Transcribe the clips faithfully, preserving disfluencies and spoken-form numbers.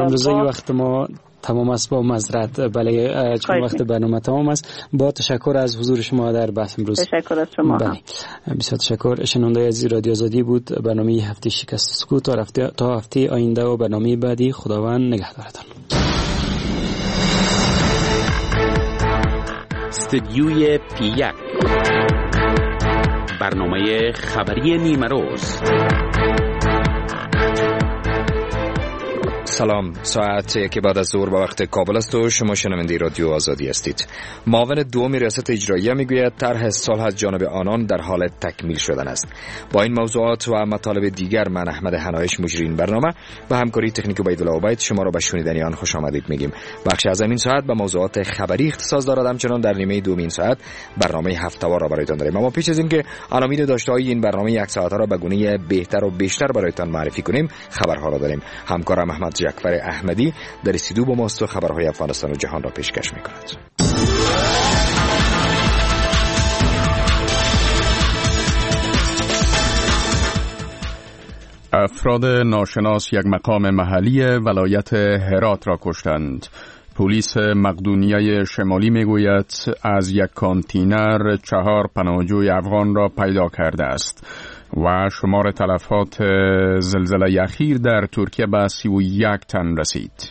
امروزی وقت ما تمام است با معذرت، بله چون وقت برنامه تمام است. با تشکر از حضور شما در بحث امروز. تشکر از شما. بله بسیار تشکر. شنونده عزیز رادیو آزادی بود برنامه هفته شکست سکوت. تا هفته تا هفته آینده و برنامه بعدی خداوند نگهدارتان. استدیوی پی یک، برنامه خبری نیمروز. سلام، ساعت یک بعد از ظهر به وقت کابل است و شما شنونده رادیو آزادی هستید. معاون دوم ریاست اجراییه میگوید طرح صلح از جانب آنان در حال تکمیل شدن است. با این موضوعات و مطالب دیگر من احمد حنایش مجری این برنامه به همکاری تکنیک عبیدالله عبید شما را به شنیدن آن خوش آمدید میگیم. بخش از این ساعت به موضوعات خبری اختصاص دارد، همچنان در نیمه دوم این ساعت برنامه هفته‌وار را برایتان داریم. اما پیش از اینکه عناوین داشته‌های این برنامه یک ساعته را به گونه بهتر و بیشتر برایتان معرفی کنیم، خبرها را داریم. همکارم احمد جعفر احمدی در استودیو با ماست و خبرهای افغانستان و جهان را پیشکش می‌کند. افراد ناشناس یک مقام محلی ولایت هرات را کشتند. پلیس مقدونیه شمالی میگوید از یک کانتینر چهار پناهجوی افغان را پیدا کرده است و شمار تلفات زلزله اخیر در ترکیه به سی و یک تن رسید.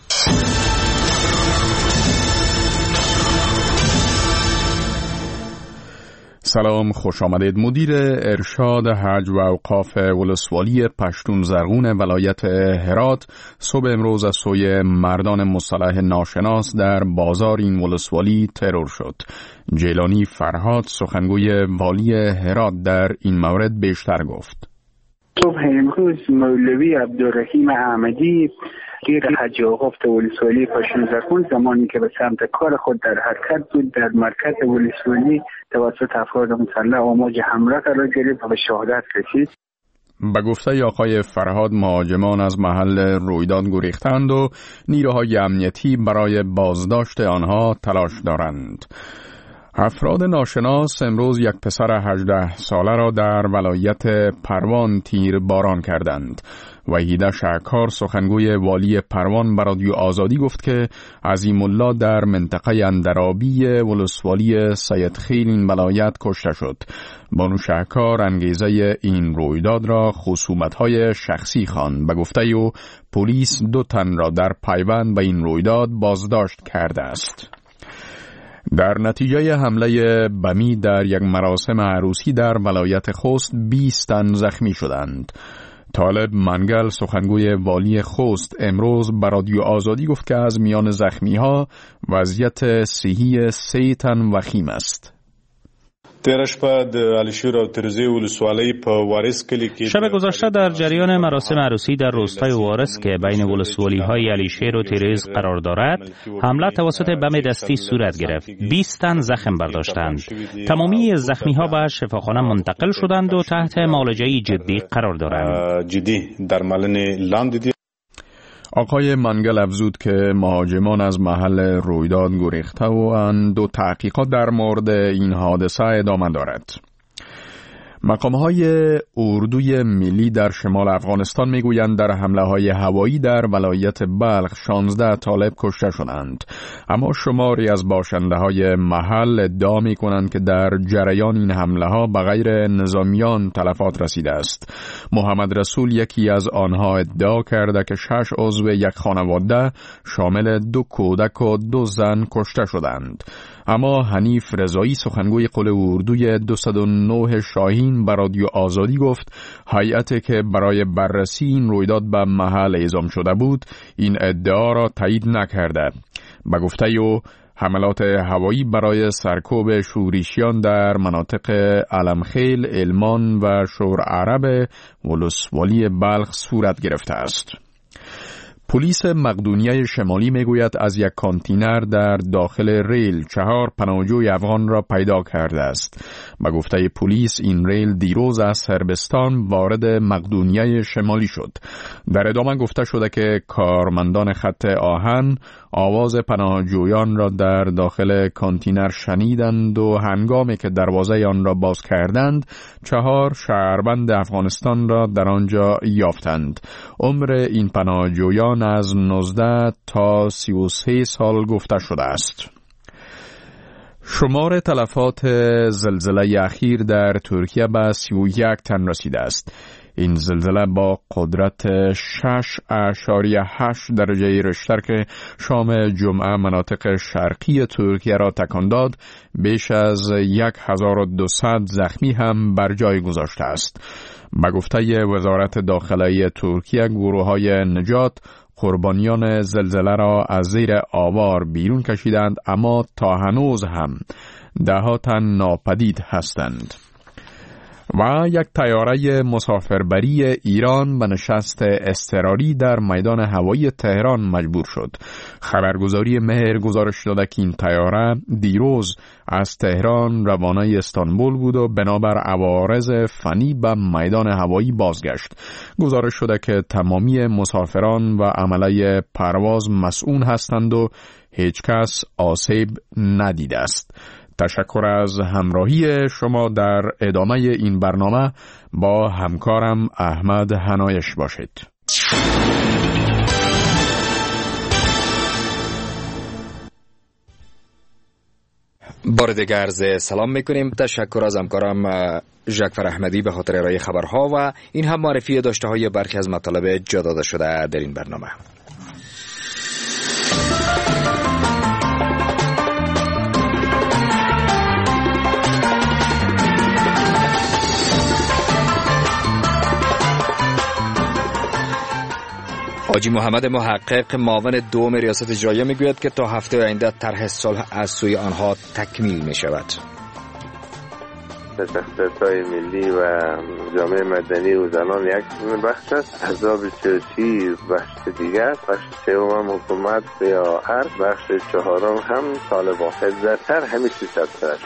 سلام، خوش آمدید. مدیر ارشاد حج و اوقاف ولسوالی پشتون زرغون ولایت هرات صبح امروز از سوی مردان مصطلح ناشناس در بازار این ولسوالی ترور شد. جیلانی فرهاد سخنگوی والی هرات در این مورد بیشتر گفت. صبح امروز مولوی عبدالرحیم احمدی دیر حج و اوقاف ولسوالی پشتون زرغون زمانی که به سمت کار خود در حرکت بود در مرکز ولسوالی توسط افراد مسلح آماج حمله قرار گرفت و به شهادت رسید. به گفته آقای فرهاد مهاجمان از محل رویداد گریختند و نیروهای امنیتی برای بازداشت آنها تلاش دارند. افراد ناشناس امروز یک پسر هجده ساله را در ولایت پروان تیر باران کردند. وحیده شعکار سخنگوی والی پروان به رادیو آزادی گفت که عظیم الله در منطقه اندرابی ولسوالی سیدخیل این ولایت کشته شد. بانو شعکار انگیزه این رویداد را خصومت‌های شخصی خواند. به گفته او پلیس دو تن را در پیوند به این رویداد بازداشت کرده است. در نتیجه حمله بمی در یک مراسم عروسی در ولایت خوست بیست تن زخمی شدند. طالب منگل سخنگوی والی خوست امروز به رادیو آزادی گفت که از میان زخمی‌ها وضعیت صحی سه تن وخیم است. شب گذشته در جریان مراسم عروسی در روستای وارث که بین ولسوالی های علیشیر و تیرز قرار دارد حمله توسط بم دستی صورت گرفت. بیست تن زخم برداشتند. تمامی زخمی ها به شفاخانه منتقل شدند و تحت معالجه جدی قرار دارند. جدی در ملن لاندی. آقای منگل افزود که مهاجمان از محل رویداد گریخته و اند و تحقیقات در مورد این حادثه ادامه دارد. مقام‌های اردوی ملی در شمال افغانستان میگویند در حمله‌های هوایی در ولایت بلخ شانزده طالب کشته شدند. اما شماری از باشنده‌های محل ادعا می‌کنند که در جریان این حمله‌ها به غیر نظامیان تلفات رسیده است. محمد رسول یکی از آنها ادعا کرده که شش عضو یک خانواده شامل دو کودک و دو زن کشته شدند. اما حنیف رضایی سخنگوی قل اردوی دویست و نه شاهین به رادیو آزادی گفت هیئتی که برای بررسی این رویداد به محل اعزام شده بود این ادعا را تایید نکرده. به گفته او حملات هوایی برای سرکوب شورشیان در مناطق علمخیل، علمان و شور عرب ولسوالی بلخ صورت گرفته است. پلیس مقدونیه شمالی میگوید از یک کانتینر در داخل ریل چهار پناهجوی افغان را پیدا کرده است. به گفته پلیس این ریل دیروز از صربستان وارد مقدونیه شمالی شد. در ادامه گفته شده که کارمندان خط آهن آواز پناهجویان را در داخل کانتینر شنیدند و هنگامی که دروازه آن را باز کردند چهار شهروند افغانستان را در آنجا یافتند. عمر این پناهجویان از نوزده تا سی و سه سال گفته شده است. شمار تلفات زلزله اخیر در ترکیه به سی و یک تن رسیده است. این زلزله با قدرت شش اشاریه هشت درجه ریشتر که شام جمعه مناطق شرقی ترکیه را تکان داد، بیش از یک هزار و دویست زخمی هم بر جای گذاشته است. به گفته وزارت داخلی ترکیه، گروه‌های نجات قربانیان زلزله را از زیر آوار بیرون کشیدند، اما تا هنوز هم ده ها تن ناپدید هستند. و یک طیاره مسافربری ایران به نشست اضطراری در میدان هوایی تهران مجبور شد. خبرگزاری مهر گزارش داده که این طیاره دیروز از تهران روانه استانبول بود و بنابر عوارض فنی به میدان هوایی بازگشت. گزارش شده که تمامی مسافران و عمله پرواز مسئول هستند و هیچ کس آسیب ندیده است. تشکر از همراهی شما. در ادامه این برنامه با همکارم احمد هنایش باشید. بار دیگر عرض سلام میکنیم. تشکر از همکارم جعفر احمدی به خاطر ارائه خبرها و این هم معرفی داشته های برخی از مطالب جا داده شده در این برنامه. حاجی محمد محقق معاون دوم ریاست اجراییه میگوید که تا هفته آینده طرح صلح از سوی آنها تکمیل می شود. شخصیت‌های ملی و جامعه مدنی و زنان یک بخش است، احزاب سیاسی بخش دیگر است، بخش سوم حکومت یا هر بخش چهارم هم طالبان. زیادتر همین سیاست است.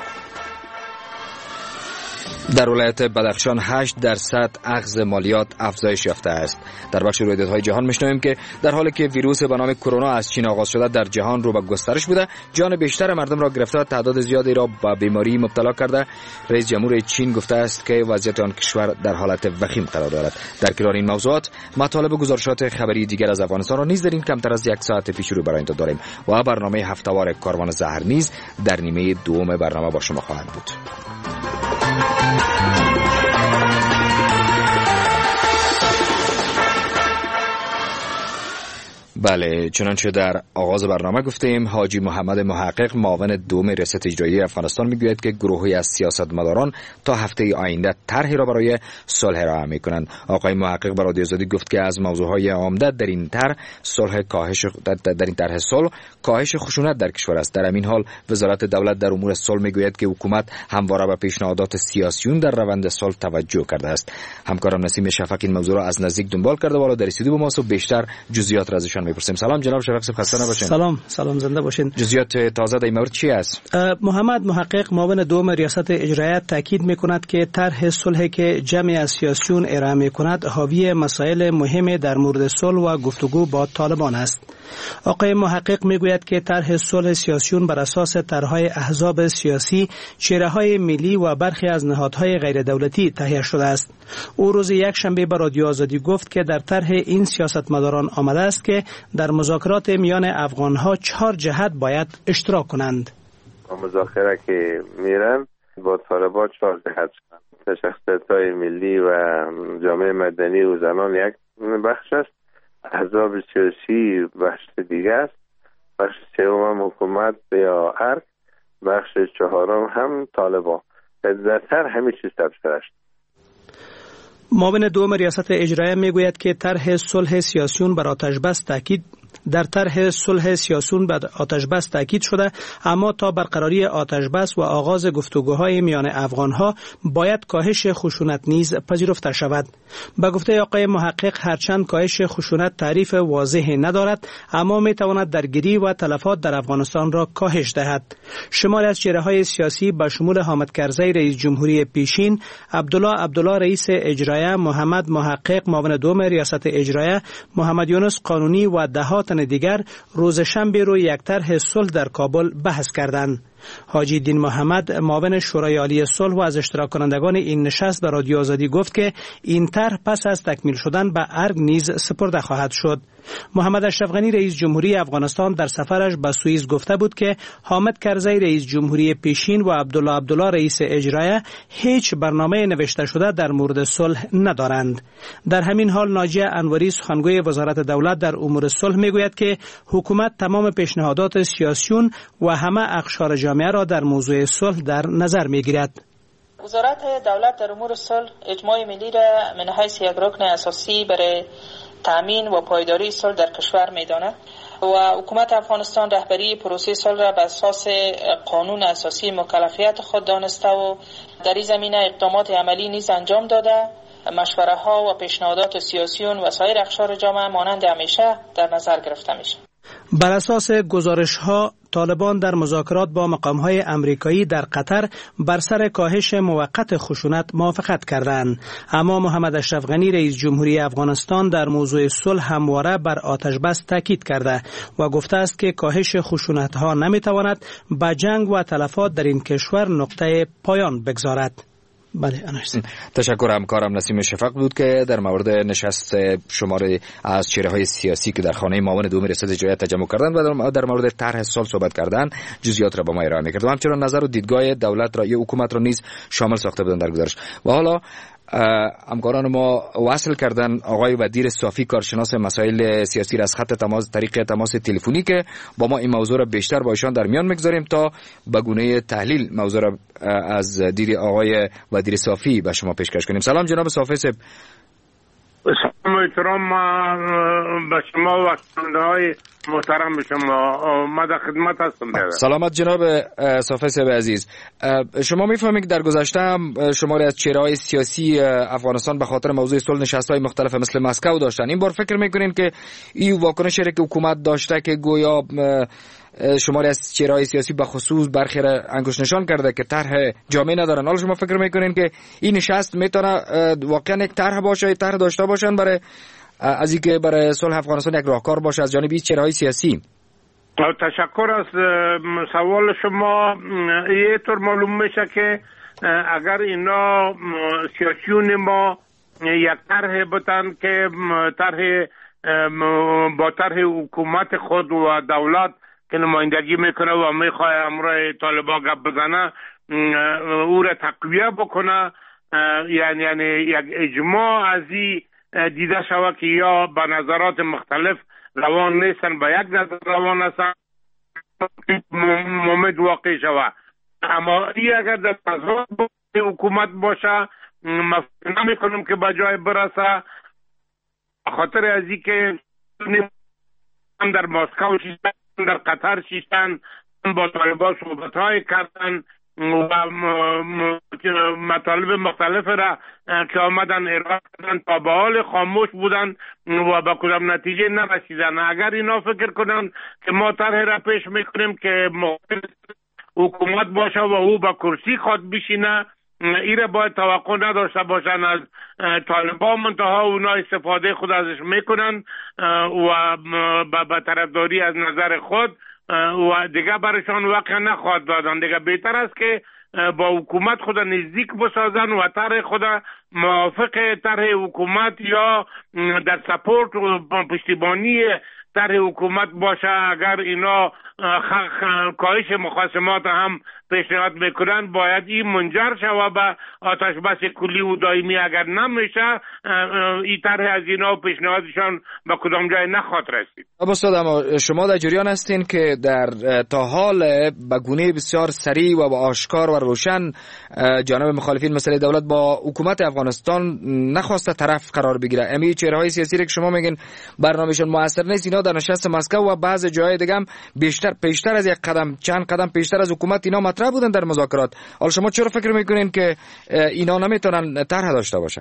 در ولایت بدخشان هشت درصد اخذ مالیات افزایش یافته است. در بخش رویدادهای جهان میشنویم که در حالی که ویروس به نام کرونا از چین آغاز شده در جهان رو به گسترش بوده، جان بیشتر مردم را گرفته و تعداد زیادی را به بیماری مبتلا کرده. رئیس جمهور چین گفته است که وضعیت آن کشور در حالت وخیم قرار دارد. در کنار این موضوعات مطالب و گزارشات خبری دیگر از افغانستان را نیز در این کمتر از یک ساعت پیش رو برای انتظار داریم و برنامه هفته‌وار کاروان زهر نیز در نیمه دوم برنامه با شما خواهد بود. بله، چنانچه در آغاز برنامه گفتیم، حاجی محمد محقق معاون دوم ریاست اجرایی افغانستان میگوید که گروهی از سیاستمداران تا هفته آینده طرحی را برای صلح ارائه میکنند. آقای محقق به رادیو آزادی گفت که از موضوعهای عمده در این طرح صلح کاهش در این طرح صلح کاهش خشونت در کشور است. در همین حال وزارت دولت در امور صلح میگوید که حکومت همواره به پیشنهادات سیاسیون در روند صلح توجه کرده است. همکارم نسیم شفق این موضوع را از نزدیک دنبال کرده و حالا در استودیو با ما و بیشتر جزئیات را ازشان میپرسیم. سلام جناب شفق صاحب، خسته نباشین. سلام سلام، زنده باشین. جزئیات تازه در این مورد چی است؟ محمد محقق معاون دوم ریاست اجراییه تاکید میکند که طرح صلح که جمع از سیاسیون ارائه میکند حاوی مسائل مهم در مورد صلح و گفتگو با طالبان است. آقای محقق میگوید که طرح صلح سیاسیون بر اساس طرحهای احزاب سیاسی، چهره‌های ملی و برخی از نهادهای غیر دولتی تهیه شده است. او روز یک شنبه به رادیو آزادی گفت که در طرح این سیاستمداران آمده است که در مذاکرات میان افغانها چهار جهت باید اشتراک کنند. مذاکره که میرن با طالبان چهار جهت شخصیت‌های ملی و جامعه مدنی و زنان یک بخش است، احزاب سیاسی بخش دیگر است، بخش سوم حکومت یا ارگ، بخش چهارم هم طالبان. زیادتر همین چیز تفسیر است. معاون دوم ریاست اجراییه میگوید که طرح صلح سیاسیون بر آتش بس تاکید در طرح صلح سیاسیون به آتش بس تاکید شده، اما تا برقراری آتش بس و آغاز گفتگوهای میان افغانها باید کاهش خشونت نیز پذیرفته شود. به گفته آقای محقق، هرچند کاهش خشونت تعریف واضحی ندارد، اما می تواند درگیری و تلفات در افغانستان را کاهش دهد. شماری از چهره‌های سیاسی به شمول حامد کرزی رئیس جمهوری پیشین، عبدالله عبدالله رئیس اجرایه، محمد محقق معاون دوم ریاست اجرایه، محمد یونس قانونی و ده تن دیگر روز شنبه روی یک طرح صلح در کابل بحث کردند. حاجی دین محمد معاون شورای عالی صلح و از اشتراک کنندگان این نشست به رادیو آزادی گفت که این طرح پس از تکمیل شدن به ارگ نیز سپرده خواهد شد. محمد اشرف غنی رئیس جمهوری افغانستان در سفرش به سوئیس گفته بود که حامد کرزی رئیس جمهوری پیشین و عبدالله عبدالله رئیس اجرایه هیچ برنامه نوشته شده در مورد صلح ندارند. در همین حال ناجیه انوری سخنگوی وزارت دولت در امور صلح میگوید که حکومت تمام پیشنهادات سیاسیون و همه اقشار جامعه را در موضوع صلح در نظر میگیرد. وزارت دولت در امور صلح اجماع ملی را من حیث یک رکن اساسی برای تامین و پایداری صلح در کشور میداند و حکومت افغانستان رهبری پروسه صلح را بر اساس قانون اساسی مکلفیت خود دانسته و در این زمینه اقدامات عملی نیز انجام داده. مشوره ها و پیشنهادات سیاسیون و سایر اقشار جامعه مانند همیشه در نظر گرفته میشه. بر اساس گزارش ها، طالبان در مذاکرات با مقام های امریکایی در قطر بر سر کاهش موقت خشونت موافقت کردند، اما محمد اشرف غنی رئیس جمهوری افغانستان در موضوع صلح همواره بر آتش بس تاکید کرده و گفته است که کاهش خشونت ها نمی تواند به جنگ و تلفات در این کشور نقطه پایان بگذارد. بله انشته. تشکر. همکارم نسیم شفق بود که در مورد نشست شماری از چهره‌های سیاسی که در خانه معاون دوم ریاست اجرایی تجمع کردند و در مورد طرح صلح صحبت کردند جزئیات را با ما ارائه می‌کرد و همچنین نظر و دیدگاه دولت را یا حکومت را نیز شامل ساخته بودند در گزارش. و حالا همکاران ما وصل کردن آقای ودیر صافی، کارشناس مسائل سیاسی را از خط تماس طریق تماس تلفنی که با ما این موضوع را بیشتر با ایشان در میان میگذاریم تا به گونه تحلیل موضوع را از دید آقای ودیر صافی به شما پیشکش کنیم. سلام جناب صافی صاحب. سلام احترام به شما و شنونده‌های محترم شما. ما در خدمت هستم. سلامت جناب صافی صاحب عزیز. شما میفهمید در گذشته هم شماری از چهره‌های سیاسی افغانستان به خاطر موضوع صلح نشست‌های مختلف مثل مسکو داشتن. این بار فکر میکنین که این واکنشی که حکومت داشته که گویا شماری از چهره‌های سیاسی به خصوص برخی را انگشت نشان کرده که طرح جامع ندارن، حالا شما فکر میکنین که این نشست میتونه واقعا یک طرح باشه، یک طرح داشته باشن برای از اینکه برای صلح افغانستان یک راهکار باشه از جانب این چهره‌های سیاسی؟ تشکر از سوال شما. یه طور معلوم میشه که اگر اینا سیاسیون ما یک طرح بتن که طرح با طرح حکومت خود و دولت که نمایندگی میکنه و میخواه امروی طالبا گپ بزنه او را تقویه بکنه، یعنی یعنی یک اجماع از این دیده شوه که یا به نظرات مختلف روان نیستن به یک نظر روان هستن مومد واقع شوه. اما این اگر در نظرات حکومت باشه من نمی کنم که به جای برسه، خاطر از این که در مسکو شیشتن، در قطر شیشتن، با طالبان صحبت های کردن و مطالب مختلف را که آمدن ارائه کردن تا به حال خاموش بودن و به کدام نتیجه نرسیدن. اگر اینا فکر کنن که ما طرح را پیش میکنیم که حکومت باشه و او به کرسی خود بشینه، ایره باید توقع نداشته باشن از طالبان، منتها اونا استفاده خود ازش میکنن و به طرفداری از نظر خود و دیگه برشان واقع نخواهد دادن. دیگه بهتر است که با حکومت خود نزدیک بسازن و طرح خود موافق طرح حکومت یا در سپورت و پشتیبانی طرح حکومت باشه. اگر اینا کاهش مخاصمات هم پیشنهاد میکنن باید این منجر شود به آتش بس کلی و دائمی. اگر نمیشه این طرح از اینا و پیشنهادشان به کدام جای نخواهد رسید. استاد، اما شما در جریان هستین که در تا حال به گونه بسیار سریع و با آشکار و روشن جانب مخالفین مسئله دولت با حکومت افغانستان نخواسته طرف قرار بگیره. امی چهره‌های سیاسی که شما میگین برنامه‌شون موثر نیست، اینا در نشست مسکو و بعض جای دیگه هم بیشتر پیشتر از یک قدم چند قدم پیشتر از حکومت اینا مطرح بودن در مذاکرات. حالا شما چرا فکر میکنین که اینا نمیتونن طرح داشته باشن؟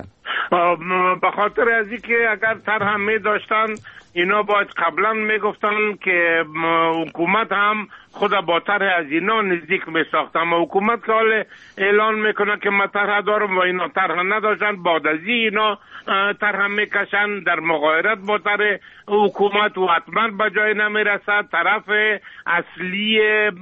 به خاطر از اینکه اگر طرح می داشتن اینا باید قبلا میگفتن که حکومت هم خود با طرح از اینا نزدیک می ساخت، اما حکومت که حال اعلان میکنه که من طرح دارم و اینا طرح نداشتن، بعد از اینا طرح میکشن در مغایرت با طرح حکومت و حتما به جای نمیرسد. طرف اصلی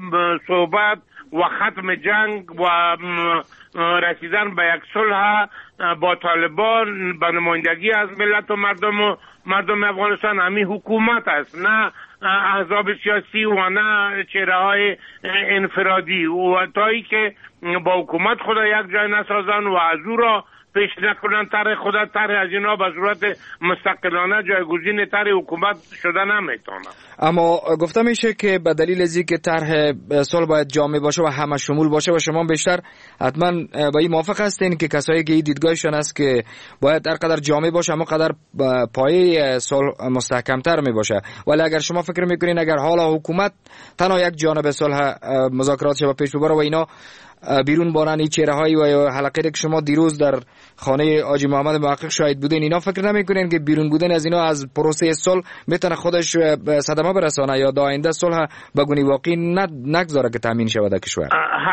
صحبت و ختم جنگ و رسیدن به یک صلح با طالبان به نمایندگی از ملت و مردم و مردم افغانستان همی حکومت است، نه احزاب سیاسی و نه چهره های انفرادی. و تایی که با حکومت خدا یک جای نسازن و از او را پیش نکنن طرح خدا، طرح از اینا به صورت مستقلانه جایگزین طرح حکومت شده نمیتونه. اما گفته میشه که به دلیل از اینکه طرح صلح باید جامع باشه و همه شمول باشه و شما بیشتر حتما با این موافق هستین که کسایی که این دیدگاهشون است که باید هر قدر جامع باشه اما قدر پایه صلح مستحکمتر می باشه. ولی اگر شما فکر میکنین اگر حالا حکومت تنها یک جانب صلح مذاکرات شو پیش ببره و اینا بیرون بارن این چهره هایی و حلقه که شما دیروز در خانه حاجی محمد محقق شاهد بودین، اینا فکر نمیکنین که بیرون بودن از اینا از پروسه صلح میتونه خودش صدمه برسانه یا در آینده صلح به گونه واقعی نگذاره که تامین شود در کشور؟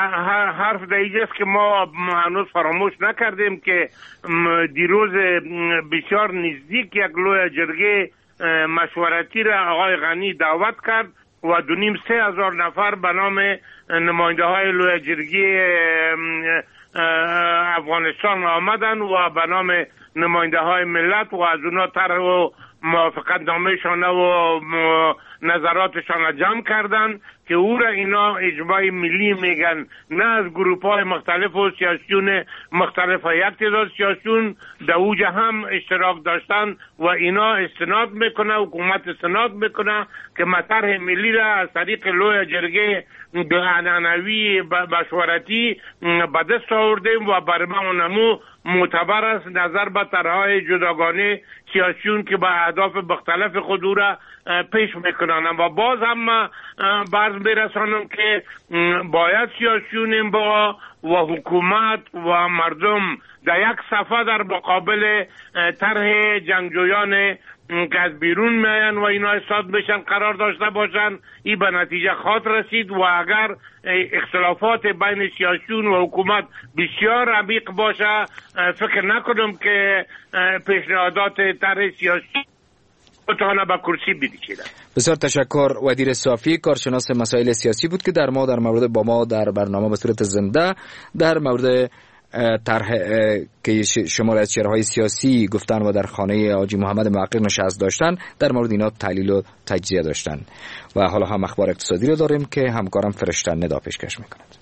حرف دیگه که ما هنوز فراموش نکردیم که دیروز بسیار نزدیک یک لوی جرگه مشورتی را آقای غنی دعوت کرد و دو نیم سه هزار نفر به نام نماینده های لوی جرگی افغانستان آمدن و به نام نماینده های ملت و از اونا طرح و موافقت نامه‌شان و نظراتشان جمع کردن که او را اینا اجماع ملی میگن، نه از گروپ های مختلف و سیاسیون مختلف. یک تعداد سیاسیون در اوج هم اشتراک داشتن و اینا استناد میکنه، حکومت استناد میکنه که طرح ملی را از طریق لوی جرگه عنعنوی مشورتی به دست آوردیم و برای ما نمو معتبر است نظر به طرحهای جداگانه سیاسیون که به اهداف مختلف خود را پیش میکنن. و باز هم باز میرسانم که باید سیاسیون با و حکومت و مردم در یک صفحه در مقابل طرح جنگجویان که از بیرون میان و اینا استاد بشن قرار داشته باشن. این به نتیجه خاط رسید و اگر اختلافات بین سیاسیون و حکومت بسیار عمیق باشه فکر نکنم که پیشنهادات طرح سیاسی بتونه به کرسی بنشینه. بسیار تشکر. وزیر صافی کارشناس مسائل سیاسی بود که در ما در مورد با ما در برنامه به صورت زنده در مورد طرح که شمار از چهره‌های سیاسی گفتن و در خانه حاجی محمد محقق نشست داشتن در مورد اینا تحلیل و تجزیه داشتن. و حالا هم اخبار اقتصادی رو داریم که همکارم فرشته ندا پیشکش میکند.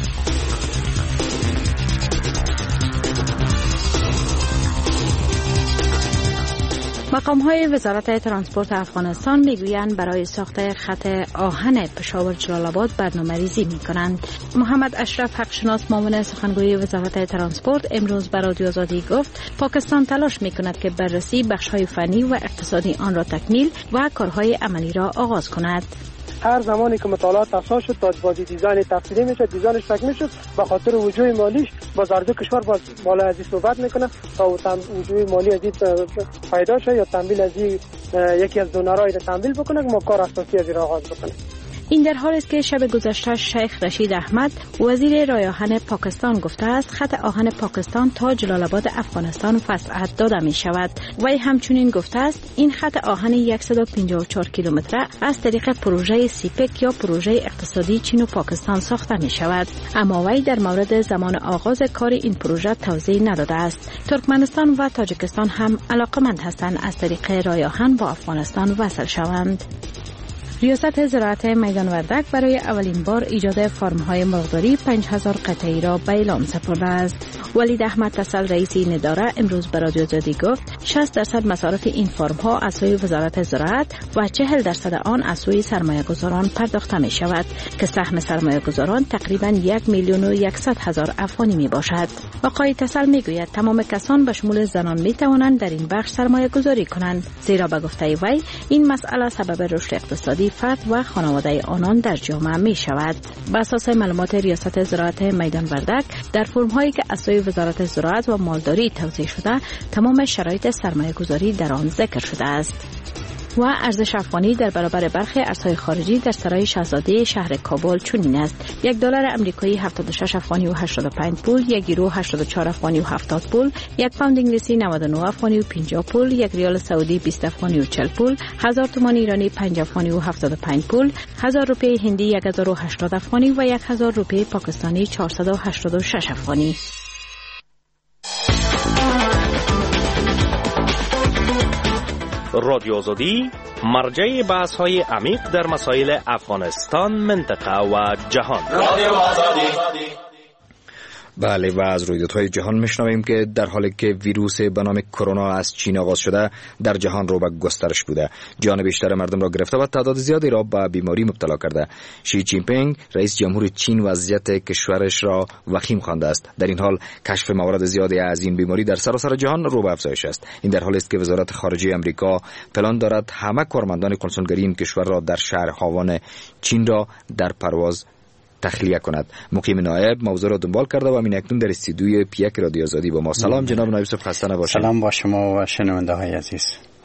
مقام‌های وزارت ترانسپورت افغانستان میگویند برای ساخت خط آهن پشاور جلال آباد برنامه‌ریزی می‌کنند. محمد اشرف حقشناس معاون سخنگوی وزارت ترانسپورت امروز به رادیو آزادی گفت پاکستان تلاش می‌کند که بررسی بخش‌های فنی و اقتصادی آن را تکمیل و کارهای عملی را آغاز کند. هر زمانی که مطالعات افزایش شد تا بازی دیزاین تفصیلی میشه، دیزاینش تکمیل شد، به خاطر وجوه مالیش بازارده کشور باز بالا از این صحبت میکنه تا وجوه مالی از این پیدا شه یا تمویل از این یکی از دونرای را تمویل بکنه که ما کار اساسی از این را آغاز بکنیم. این در حالی است که شب گذشته شیخ رشید احمد وزیر رای آهن پاکستان گفته است خط آهن پاکستان تا جلال آباد افغانستان وسعت داده می شود. وی همچنین گفته است این خط آهن صد و پنجاه و چهار کیلومتره از طریق پروژه سیپک یا پروژه اقتصادی چین و پاکستان ساخته می شود. اما وی در مورد زمان آغاز کار این پروژه توضیح نداده است. ترکمنستان و تاجیکستان هم علاقمند هستند از طریق رای آهن با افغانستان وصل شوند. ریاست زراعت میدان وردک برای اولین بار ایجاد فارم‌های مرغداری پنج هزار قطعی را به اعلام سپرده است. ولید احمد تسل رئیس این اداره امروز به رادیو آزادی گفت شصت درصد مصارف این فرم ها از سوی وزارت زراعت و چهل درصد آن از سوی سرمایه گذاران پرداخته می شود که سهم سرمایه گذاران تقریبا یک میلیون و یکصد هزار افغانی می باشد. آقای تسل می گوید تمام کسان به شمول زنان می توانند در این بخش سرمایه گذاری کنند، زیرا به گفته وی این مسئله سبب رشد اقتصادی فرد و خانواده آنان در جامعه می شود. بر اساس معلومات ریاست زراعت میدان وردک، در فرم هایی که از سوی وزارت زراعت و مالداری توزیع شده تمام شرایط سرمایه گذاری در آن ذکر شده است. و ارزش افغانی در برابر برخی ارزهای خارجی در سرای شاهزاده شهر کابل چنین است: یک دلار امریکایی هفتاد و شش افغانی و هشتاد و پنج پول، یک یورو هشتاد و چهار افغانی و هفتاد پول، یک پوند انگلیسی نود و نه افغانی و پنجاه پول، یک ریال سعودی بیست افغانی و چهل پول، هزار تومان ایرانی پنج افغانی و هفتاد و پنج پول، هزار روپیه هندی یک هزار و هشتاد افغانی و یک هزار روپیه پاکستانی چهارصد و هشتاد و شش افغانی. رادیو آزادی مرجع بحث های عمیق در مسائل افغانستان، منطقه و جهان. رادیو آزادی. بله، و از رویدادهای جهان میشنویم که در حالی که ویروس به نام کرونا از چین آغاز شده در جهان رو به گسترش بوده، جان بیشتر مردم را گرفته و تعداد زیادی را به بیماری مبتلا کرده. شی جین پینگ رئیس جمهور چین وضعیت کشورش را وخیم خوانده است. در این حال کشف موارد زیادی از این بیماری در سراسر جهان رو به افزایش است. این در حالی است که وزارت خارجه آمریکا پلان دارد همه کارمندان کنسولگری این کشور را در شهر هاوان چین را در پرواز تخلیه کند. مقیم نایب موضوع را دنبال کرده و همین اکنون در استودیوی پیک رادیو آزادی با ما. سلام جناب نایب صاحب، خسته نباشید. سلام با شما و شنونده های عزیز.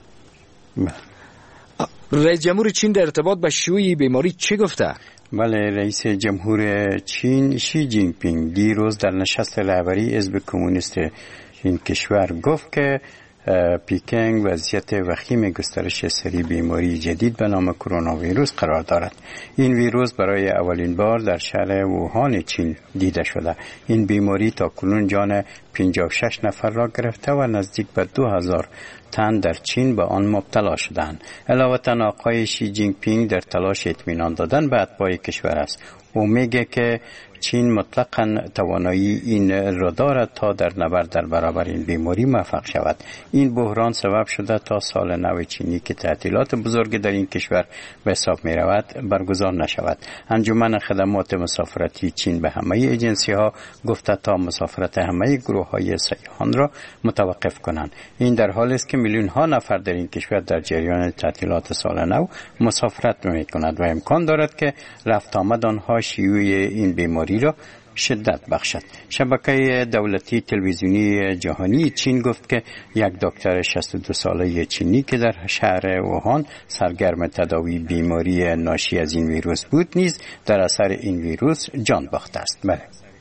رئیس جمهور چین در ارتباط با شیوع بیماری چه گفته؟ بله، رئیس جمهور چین شی جین پینگ دیروز در نشست رهبری حزب کمونیست این کشور گفت که پیکنگ وضعیت وخیم گسترش سری بیماری جدید به نام کرونا ویروس قرار دارد. این ویروس برای اولین بار در شهر ووهان چین دیده شده. این بیماری تا کنون جان پنجاه و شش نفر را گرفته و نزدیک به دو هزار تن در چین به آن مبتلا شدند. علاوه بر آقای شی جین پینگ در تلاش اطمینان دادن به اتباع کشور است. او میگه که چین مطلقاً توانایی این را دارد تا در نبرد در برابر این بیماری موفق شود. این بحران سبب شده تا سال نو چینی که تعطیلات بزرگ در این کشور به حساب می رود برگزار نشود. انجمن خدمات مسافرتی چین به همه ایجنسی ها گفته تا مسافرت همه گروه های سیاحان را متوقف کنند. این در حالی است که میلیون ها نفر در این کشور در جریان تعطیلات سال نو مسافرت می کنند و امکان دارد که رفت آمد آنها شیوع این بیماری را شدت بخشد. شبکه دولتی تلویزیونی جهانی چین گفت که یک دکتر شصت و دو ساله چینی که در شهر ووهان سرگرم تداوی بیماری ناشی از این ویروس بود نیز در اثر این ویروس جان باخته است. بله.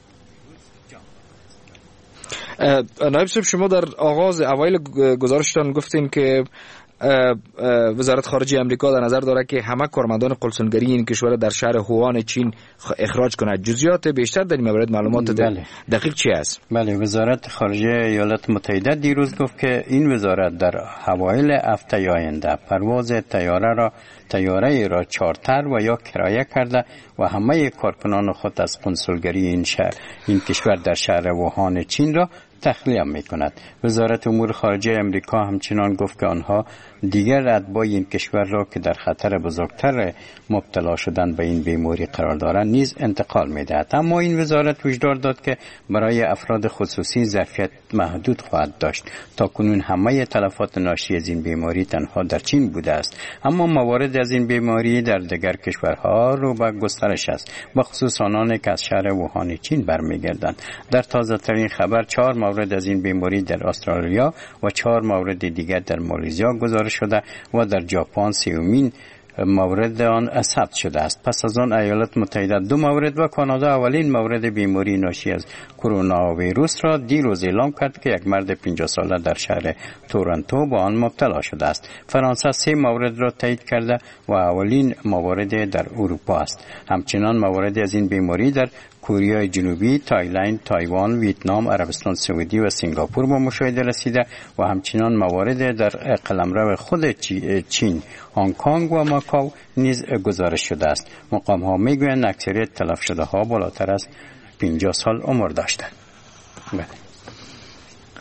نایب صاحب، شما در آغاز اوایل گزارشتان گفتین که وزارت خارجه امریکا در نظر دارد که همه کارمندان قلسنگری این کشور در شهر هوان چین اخراج کند. جزئیات بیشتر در این مورد معلومات بله. دقیق چی است؟ بله، وزارت خارجه ایالات متحده دیروز گفت که این وزارت در اوایل هفته آینده پرواز طیاره را طیاره را چارتر و یا کرایه کرده و همه کارکنان خود از قنسولگری این شهر این کشور در شهر ووهان چین را تخلیه می کند. وزارت امور خارجه امریکا همچنان گفت که آنها دیگر اتباع این کشور را که در خطر بزرگتر مبتلا شدن به این بیماری قرار دارند نیز انتقال می دهد. اما این وزارت هشدار داد که برای افراد خصوصی ظرفیت محدود خواهد داشت. تا کنون همه تلفات ناشی از این بیماری تنها در چین بوده است، اما موارد از این بیماری در دیگر کشورها رو به گسترش است، بخصوص آنان که از شهر ووهان چین برمیگردند. در تازه ترین خبر چهار مورد از این بیماری در استرالیا و چهار مورد دیگر در مالزیا گزارش شده و در ژاپن سیومین مورد آن ثبت شده است. پس از آن ایالات متحده دو مورد و کانادا اولین مورد بیماری ناشی از کرونا ویروس را دیروز اعلام کرد که یک مرد پنجاه ساله در شهر تورنتو با آن مبتلا شده است. فرانسه سه مورد را تایید کرده و اولین مورد در اروپا است. همچنان موارد از این بیماری در کره جنوبی، تایلند، تایوان، ویتنام، عربستان سعودی و سنگاپور با مشاهده رسیده و همچنان موارد در قلمرو خود چین، هنگ کنگ و ماکاو نیز گزارش شده است. مقام ها میگویند اکثریت تلف شده ها بالاتر از پنجاه سال عمر داشتند.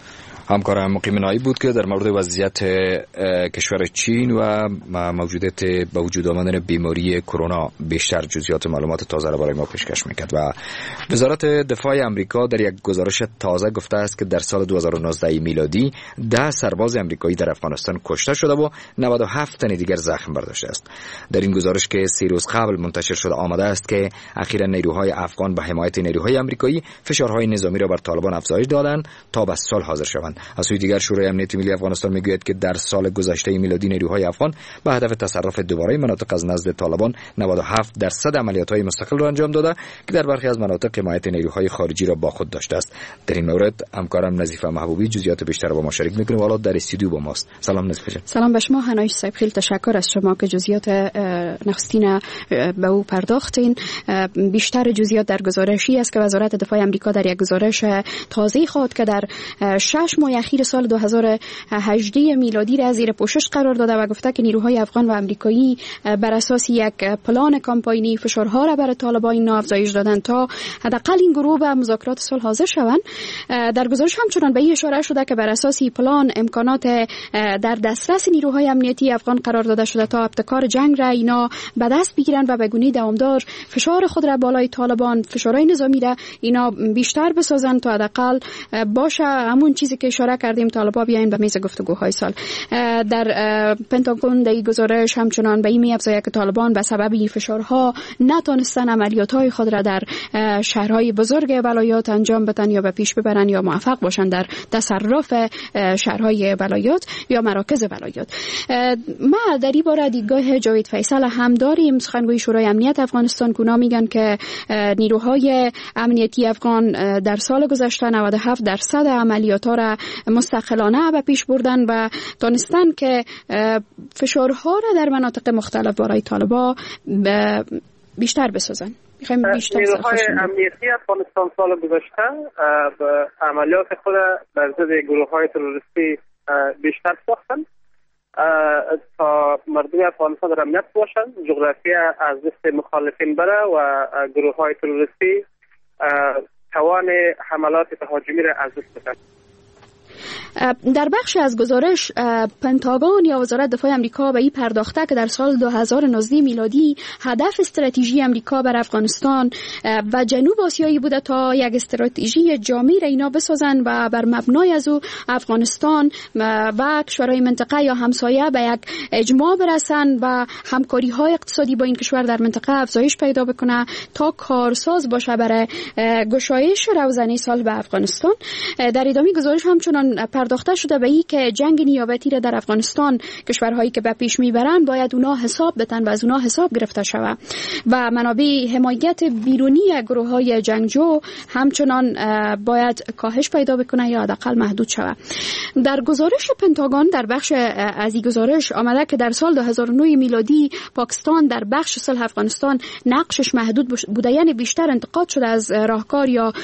همکارم مقیم نایی بود که در مورد وضعیت کشور چین و موجودیت به وجود آمدن بیماری کرونا بیشتر جزئیات معلومات تازه را برای ما پیشکش میکرد. و وزارت دفاع آمریکا در یک گزارش تازه گفته است که در سال دو هزار و نوزده میلادی ده سرباز آمریکایی در افغانستان کشته شده و نود و هفت تن دیگر زخم برداشته است. در این گزارش که سه روز قبل منتشر شده آمده است که اخیراً نیروهای افغان به حمایت نیروهای آمریکایی فشارهای نظامی را بر طالبان افزایش دادند تا به صلح حاضر شوند. از سوی دیگر شورای امنیت ملی افغانستان میگوید که در سال گذشته میلادی نیروهای افغان به هدف تصرف دوباره مناطق از نزد طالبان نود و هفت درصد عملیات‌های مستقل را انجام داده که در برخی از مناطق حمایت نیروهای خارجی را با خود داشته است. در این مورد همکارم نظیفه محبوبی جزئیات بیشتر با ما شریک میکنه و حالا در استودیو با ماست. سلام نظیفه جان. سلام به شما هنایش صاحب، خیلی تشکر از شما که جزئیات نخستین به او پرداختین. بیشتر جزئیات در گزارشی است که وزارت دفاع آمریکا در یک گزارش تازه خود که در شش ماه اخیر سال دو هزار و هجده میلادی را زیر پوشش قرار داده و گفته که نیروهای افغان و آمریکایی بر اساس یک پلان کمپاینی فشارها را بر طالبان افزایش دادن تا حداقل این گروه به مذاکرات صلح حاضر شوند. در گزارش همچنان به این اشاره شده که بر اساس پلان امکانات در دسترس نیروهای امنیتی افغان قرار داده شده تا ابتکار جنگ را اینا به دست بگیرن و به گونه دوامدار فشار خود را بالای طالبان، فشارهای نظامی را اینا بیشتر بسازن تا حداقل باشه همون چیزی که اشاره کردیم طالبان بیاین به میز گفتگوهای سال. در پنتاگون در گزارش همچنان به این می‌افزاید که طالبان به سبب این فشارها نتونستن عملیات‌های خود را در شهرهای بزرگ ولایات انجام بدن یا به پیش ببرن یا موفق باشن در تصرف شهرهای ولایات یا مراکز ولایات. ما در این باره دیدگاه جاوید فیصل هم داریم. سخنگوی شورای امنیت افغانستان کونا میگن که نیروهای امنیتی افغان در سال گذشته نود و هفت درصد عملیات‌ها را مستقلانه به پیش بردن و دانستن که فشارها را در مناطق مختلف برای طالبان بیشتر بسازن. می‌خوایم بیشتر نیروهای امنیتی افغانستان سال گذشته به عملیات خود بر ضد گروه‌های تروریستی بیشتر ساختن تا مردم افغانستان در امنیت باشند، جغرافیا از دست مخالفین بره و گروه‌های تروریستی توان حملات تهاجمی را از دست بدن. در بخش از گزارش پنتاگون یا وزارت دفاع آمریکا به این پرداخته که در سال دو هزار و نوزده میلادی هدف استراتژی آمریکا بر افغانستان و جنوب آسیایی بوده تا یک استراتژی جامع را اینا بسازن و بر مبنای از او افغانستان و کشورهای منطقه یا همسایه به یک اجماع برسن و همکاری های اقتصادی با این کشور در منطقه افزایش پیدا بکنه تا کارساز باشه برای گشایش روزانه سال به افغانستان. در ادامه گزارش همچنان پرداخته شده به این که جنگ نیابتی را در افغانستان کشورهایی که به پیش میبرن باید اونا حساب بتن و از اونا حساب گرفته شود و منابع حمایت بیرونی گروه‌های جنگجو همچنان باید کاهش پیدا بکنه یا حداقل محدود شود. در گزارش پنتاگون در بخش از این گزارش آمده که در سال دو هزار و نه میلادی پاکستان در بخش صلح افغانستان نقشش محدود بوده، یعنی بیشتر انتقاد شده از راهکار یا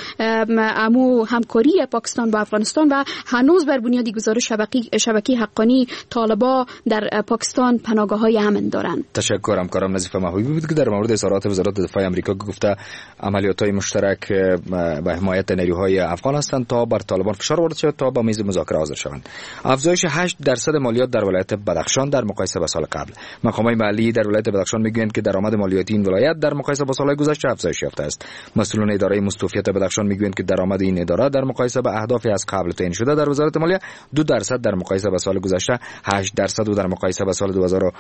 امو همکاری پاکستان با افغانستان و هنوز بر بنیاد گزارش شبکه شبکه حقانی طالبان در پاکستان پناهگاه‌های امن دارند. تشکر. همکارم نظیفه محبوبی بود که در مورد اظهارات وزارت دفاع آمریکا گفته عملیات‌های مشترک به حمایت نیروهای افغان هستند تا بر طالبان فشار وارد شود تا با میز مذاکره حاضر شوند. افزایش هشت درصد مالیات در ولایت بدخشان در مقایسه با سال قبل. مقامات محلی در ولایت بدخشان میگویند که درآمد مالیاتی این ولایت در مقایسه با سال‌های گذشته افزایش یافته است. مسئولان اداره مستوفیت بدخشان میگویند که درآمد این اداره در مقایسه با اهدافی از قبل تعیین شده در وزارت مالیه دو درصد در مقایسه با سال گذشته، هشت درصد و در مقایسه با سال دو هزار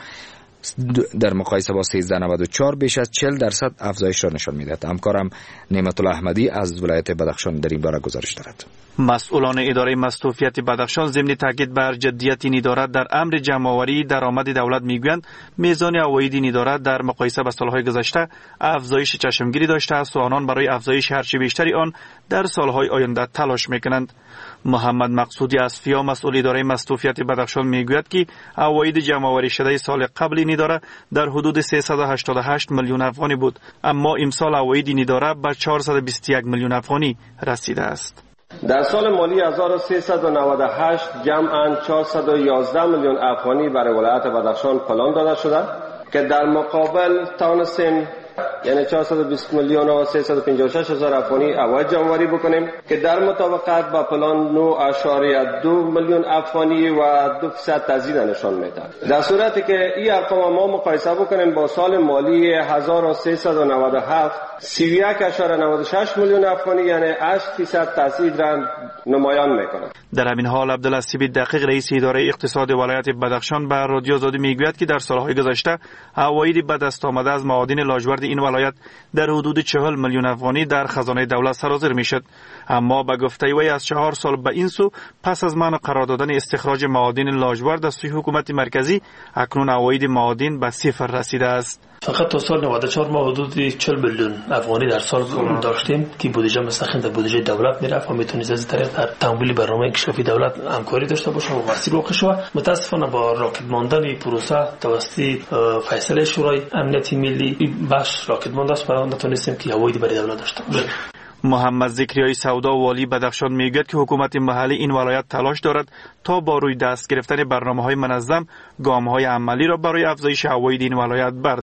در مقایسه با سیزده نود و چهار بیش از چهل درصد افزایش را نشان می‌دهد. همکارم نعمت الله احمدی از ولایت بدخشان در این باره گزارش دارد. مسئولان اداره مستوفیت بدخشان ضمن تاکید بر جدیت این اداره در امر جمع‌آوری درآمد دولت میگویند میزان عواید این اداره در مقایسه با سالهای گذشته افزایش چشمگیری داشته است و آنان برای افزایش هرچه بیشتری آن در سالهای آینده تلاش میکنند. محمد مقصودی از فیا مسئول اداره مستوفیت بدخشان میگوید که عواید جمع‌آوری شده سال قبل این اداره در حدود سیصد و هشتاد و هشت میلیون افغانی بود، اما امسال عواید این اداره به چهارصد و بیست و یک میلیون افغانی رسیده است. در سال مالی هزار و سیصد و نود و هشت جمعاً چهارصد و یازده میلیون افغانی برای ولایت بدخشان پلان داده شده که در مقابل توانستیم یعنی چهارصد و بیست میلیون و سیصد و پنجاه و شش هزار افغانی عواید جمع‌آوری بکنیم که در مطابقت با پلان نه اشاریه دو میلیون افغانی و دو درصد تزیید نشان میده. در صورتی که این ارقام ما مقایسه بکنیم با سال مالی هزار و سیصد و نود و هفت سی و یک اشاره نود و شش میلیون افغانی یعنی هشت درصد تزیید را نمایان میکنه. در همین حال عبداللطیف دقیق رئیس اداره اقتصاد ولایت بدخشان به رادیو آزادی میگوید که در سالهای گذشته عواید به دست آمده از معادن لاجورد این ولایت در حدود چهل میلیون افغانی در خزانه دولت سرازیر میشد، اما به گفته وی از چهار سال به این سو پس از منع قرار دادن استخراج معادن لاجورد از سوی حکومت مرکزی اکنون عواید معادن به صفر رسیده است. فقط تا سال نود و چهار ما حدود چهل میلیون افغانی در سال داشتیم که بودجه مستقیم در بودجه دولت میرفت و میتونید از طریق در تمویل برنامه انکشافی دولت همکاری داشته باشه و مسیر واقع شود. متاسفانه با راکد ماندن پروسه توسط فیصله شورای امنیت ملی بخش راکد مانده است و نتونستیم که عوایدی برای دولت داشته باشیم. محمد ذکریای سودا والی بدخشان میگوید که حکومت محلی این ولایت تلاش دارد تا با روی دست گرفتن برنامه‌های منظم گام‌های عملی را برای افزایش عواید این ولایت بردارد.